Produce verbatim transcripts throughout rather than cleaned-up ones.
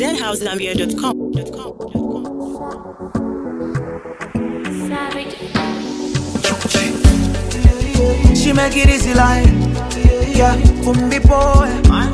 z house zambia dot com. She make it easy like, yeah, from the boy.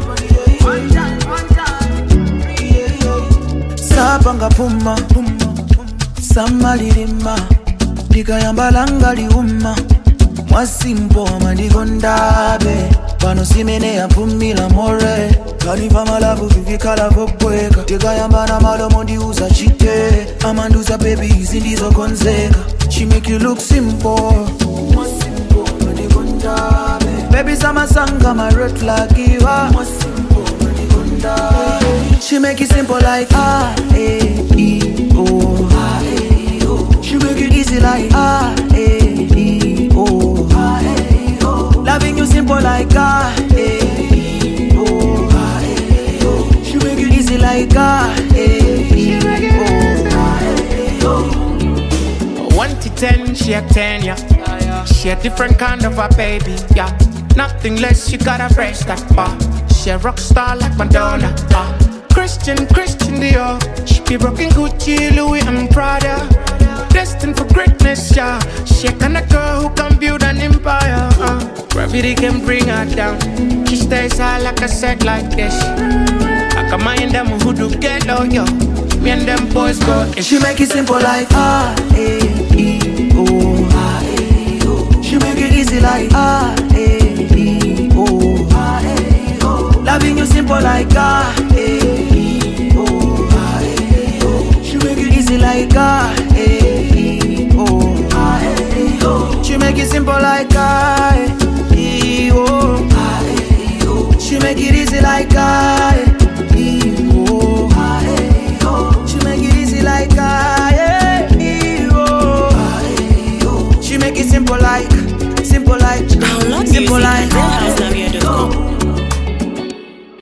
Sapanga puma, samalirima, digayambalanga liuma, mwasimpo mandigondabe, pano simene ya pumila more, kaniva malavu vivikala vokweka, digayambana malomo ndiuza chite, amanduza baby zindizo konzeka. She make you look simple, mwasimpo mandigondabe, baby sama sanga my red flag giver, mwasimpo mandigondabe. She make it simple like ah, eh, e, oh, ah, eh, oh. She make it easy like ah, eh, e, oh, ah, eh, oh. Loving you simple like ah, eh, e, oh, ah, eh, oh. She make it easy like ah, eh, e, oh, ah, eh, oh. One to ten, she a ten, yeah. She a different kind of a baby, yeah. Nothing less, she got a fresh that bar. She a rock star like Madonna, ah. Christian, Christian Dior. She be rocking Gucci, Louis and Prada. Destined for greatness, yeah. She a kind of girl who can build an empire, uh. Gravity can bring her down. She stays high like a set like this. I can mind them who do get low, yo. Me and them boys go. She make it simple like ah, eh, e, oh, ah, eh, oh. She make it easy like ah, eh, e, oh, ah, eh, oh. Loving you simple like ah, eh, e, oh, ah, eh, oh. She make it easy like ah, eh, e, oh, ah, eh, oh. She make it simple like ah, eh, e, oh, ah, eh, oh. She make it easy like ah, eh, oh, ah, eh, oh. She make it easy like ah, eh, oh, ah, eh, oh. She make it simple like, simple like, simple like.